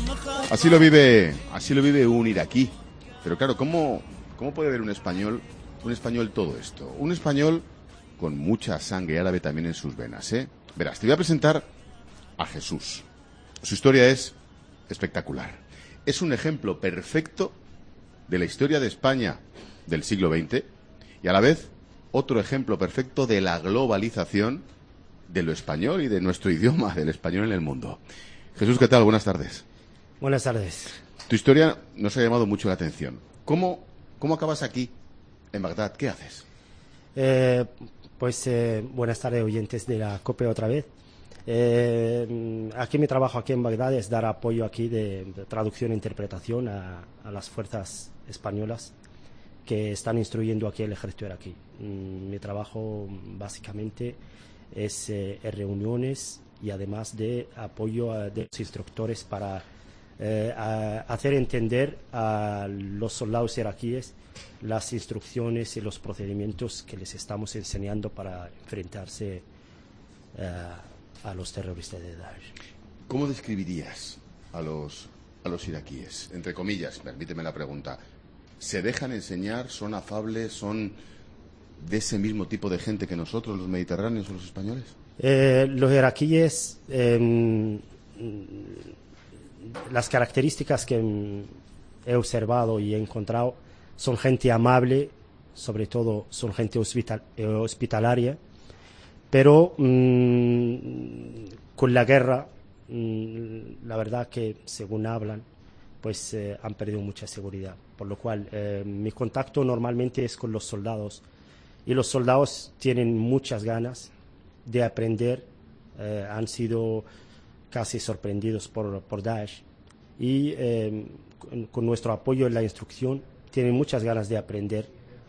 Así lo vive un iraquí. Pero claro, ¿cómo puede ver un español todo esto? Un español con mucha sangre árabe también en sus venas, ¿eh? Verás, te voy a presentar a Jesús. Su historia es espectacular. Es un ejemplo perfecto de la historia de España del siglo XX y a la vez otro ejemplo perfecto de la globalización de lo español y de nuestro idioma, del español en el mundo. Jesús, ¿qué tal? Buenas tardes. Buenas tardes. Tu historia nos ha llamado mucho la atención. ¿Cómo acabas aquí, en Bagdad? ¿Qué haces? Buenas tardes, oyentes de la COPE otra vez. Aquí mi trabajo aquí en Bagdad es dar apoyo aquí de traducción e interpretación a las fuerzas españolas que están instruyendo aquí el ejército iraquí. Mi trabajo básicamente es reuniones y además de apoyo de los instructores para hacer entender a los soldados iraquíes las instrucciones y los procedimientos que les estamos enseñando para enfrentarse a los terroristas de Daesh. ¿Cómo describirías a los iraquíes? Entre comillas, permíteme la pregunta. ¿Se dejan enseñar? ¿Son afables? ¿Son de ese mismo tipo de gente que nosotros, los mediterráneos o los españoles? Los iraquíes, las características que he observado y he encontrado son gente amable, sobre todo son gente hospitalaria, pero con la guerra, la verdad que según hablan, pues han perdido mucha seguridad, por lo cual mi contacto normalmente es con los soldados y los soldados tienen muchas ganas de aprender, han sido casi sorprendidos por Daesh y con nuestro apoyo en la instrucción tienen muchas ganas de aprender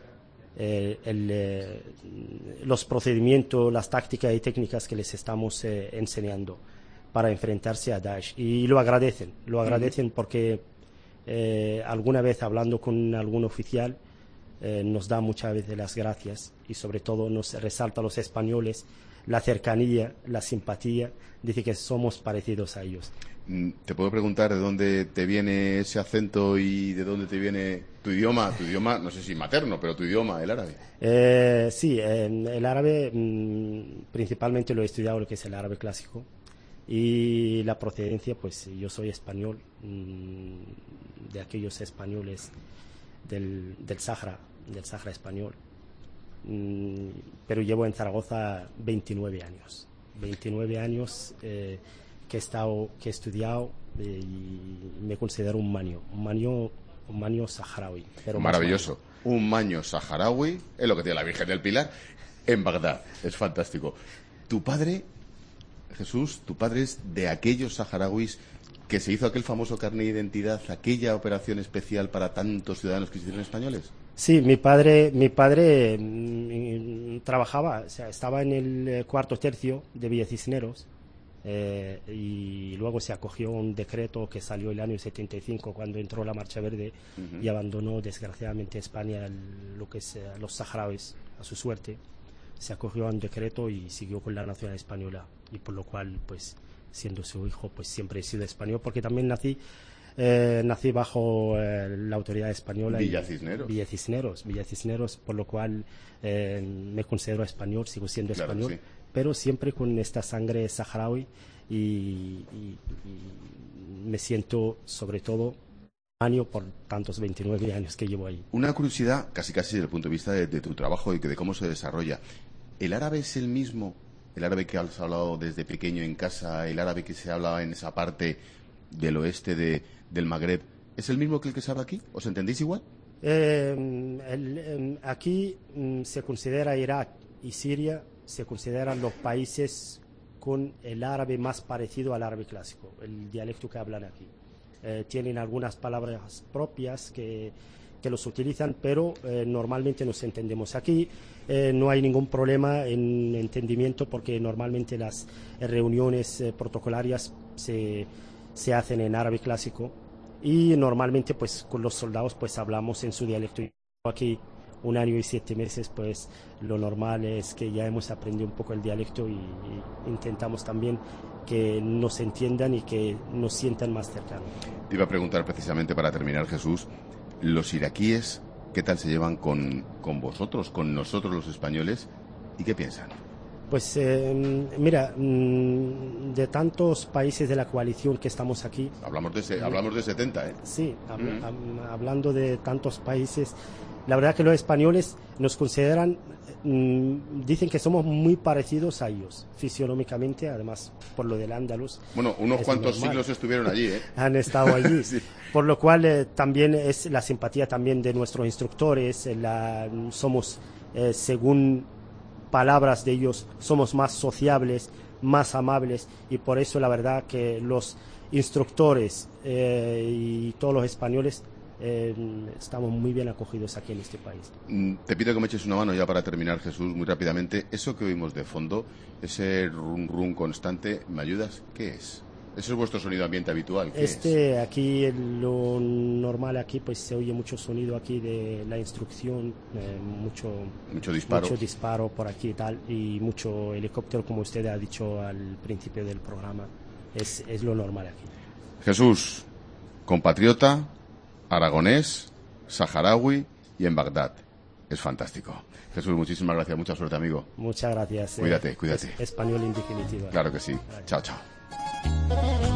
los procedimientos, las tácticas y técnicas que les estamos enseñando para enfrentarse a Daesh y lo agradecen porque alguna vez hablando con algún oficial nos da muchas veces las gracias y sobre todo nos resalta a los españoles la cercanía, la simpatía, dice que somos parecidos a ellos. ¿Te puedo preguntar de dónde te viene ese acento y de dónde te viene tu idioma, no sé si materno, pero tu idioma, el árabe? Sí, el árabe principalmente lo he estudiado, lo que es el árabe clásico, y la procedencia, pues yo soy español, de aquellos españoles del Sahara español, pero llevo en Zaragoza 29 años. 29 años que he estudiado y me considero un maño saharaui. Pero maravilloso. Un maño saharaui, es lo que tiene la Virgen del Pilar, en Bagdad. Es fantástico. Tu padre, Jesús, es de aquellos saharauis que se hizo aquel famoso carné de identidad, aquella operación especial para tantos ciudadanos que se hicieron españoles. Sí, mi padre trabajaba, o sea, estaba en el cuarto tercio de Villa Cisneros y luego se acogió un decreto que salió el año 75 cuando entró la Marcha Verde y abandonó desgraciadamente España lo que es los saharauis a su suerte. Se acogió a un decreto y siguió con la nacionalidad española y por lo cual, pues, siendo su hijo, pues siempre he sido español porque también nací bajo la autoridad española. Villa Cisneros, por lo cual me considero español, sigo siendo español, sí. Pero siempre con esta sangre saharaui y me siento sobre todo año por tantos 29 años que llevo ahí. Una curiosidad, casi desde el punto de vista de tu trabajo y de cómo se desarrolla. ¿El árabe es el mismo? ¿El árabe que has hablado desde pequeño en casa, el árabe que se habla en esa parte del oeste del Magreb, es el mismo que el que se habla aquí? ¿Os entendéis igual? Aquí se considera Irak y Siria, se consideran los países con el árabe más parecido al árabe clásico, el dialecto que hablan aquí. Tienen algunas palabras propias que los utilizan, pero normalmente nos entendemos. Aquí no hay ningún problema en entendimiento porque normalmente las reuniones protocolarias se hacen en árabe clásico y normalmente pues con los soldados pues hablamos en su dialecto. Aquí 1 año y 7 meses, pues lo normal es que ya hemos aprendido un poco el dialecto y intentamos también que nos entiendan y que nos sientan más cercanos. Te iba a preguntar precisamente para terminar, Jesús, los iraquíes, ¿qué tal se llevan con vosotros, con nosotros los españoles, y qué piensan? Pues mira, de tantos países de la coalición que estamos aquí... Hablamos de 70, ¿eh? Sí, hablando de tantos países, la verdad que los españoles nos consideran, dicen que somos muy parecidos a ellos, fisiológicamente, además por lo del Andaluz. Bueno, unos cuantos siglos estuvieron allí, ¿eh? Han estado allí, Sí. Por lo cual también es la simpatía también de nuestros instructores, somos, según palabras de ellos, somos más sociables, más amables, y por eso la verdad que los instructores y todos los españoles estamos muy bien acogidos aquí en este país. Te pido que me eches una mano ya para terminar, Jesús, muy rápidamente. Eso que oímos de fondo, ese rum rum constante, ¿me ayudas? ¿Qué es? ¿Ese es vuestro sonido ambiente habitual? ¿Qué es? Aquí, lo normal aquí, pues se oye mucho sonido aquí de la instrucción, Mucho disparo. Mucho disparo por aquí y tal, y mucho helicóptero, como usted ha dicho al principio del programa. Es lo normal aquí. Jesús, compatriota, aragonés, saharaui y en Bagdad. Es fantástico. Jesús, muchísimas gracias. Mucha suerte, amigo. Muchas gracias. Cuídate. Español en definitiva. Claro que sí. Gracias. Chao, chao.